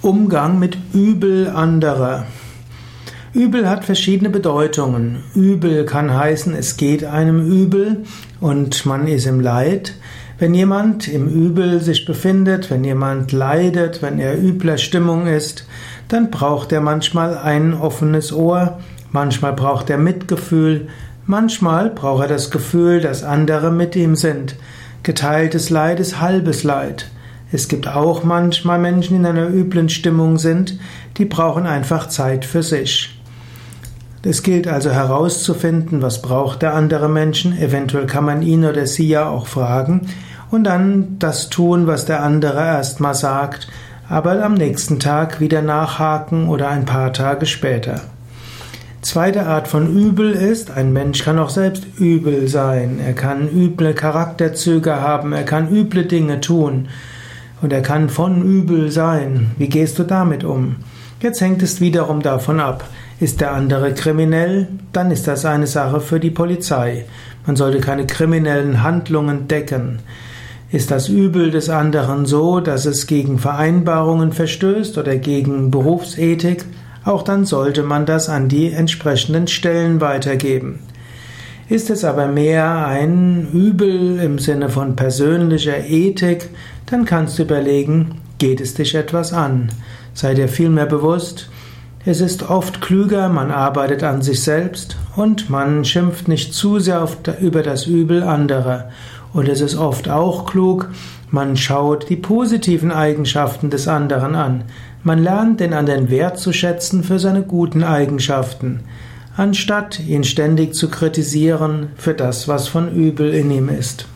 Umgang mit Übel anderer. Übel hat verschiedene Bedeutungen. Übel kann heißen, es geht einem übel und man ist im Leid. Wenn jemand im Übel sich befindet, wenn jemand leidet, wenn er übler Stimmung ist, dann braucht er manchmal ein offenes Ohr, manchmal braucht er Mitgefühl, manchmal braucht er das Gefühl, dass andere mit ihm sind. Geteiltes Leid ist halbes Leid. Es gibt auch manchmal Menschen, die in einer üblen Stimmung sind, die brauchen einfach Zeit für sich. Es gilt also herauszufinden, was braucht der andere Menschen, eventuell kann man ihn oder sie ja auch fragen und dann das tun, was der andere erstmal sagt, aber am nächsten Tag wieder nachhaken oder ein paar Tage später. Zweite Art von Übel ist, ein Mensch kann auch selbst übel sein, er kann üble Charakterzüge haben, er kann üble Dinge tun. Und er kann von übel sein. Wie gehst du damit um? Jetzt hängt es wiederum davon ab. Ist der andere kriminell? Dann ist das eine Sache für die Polizei. Man sollte keine kriminellen Handlungen decken. Ist das Übel des anderen so, dass es gegen Vereinbarungen verstößt oder gegen Berufsethik? Auch dann sollte man das an die entsprechenden Stellen weitergeben. Ist es aber mehr ein Übel im Sinne von persönlicher Ethik, dann kannst du überlegen, geht es dich etwas an? Sei dir vielmehr bewusst, es ist oft klüger, man arbeitet an sich selbst und man schimpft nicht zu sehr über das Übel anderer. Und es ist oft auch klug, man schaut die positiven Eigenschaften des anderen an. Man lernt den anderen wertzuschätzen für seine guten Eigenschaften, anstatt ihn ständig zu kritisieren für das, was von übel in ihm ist.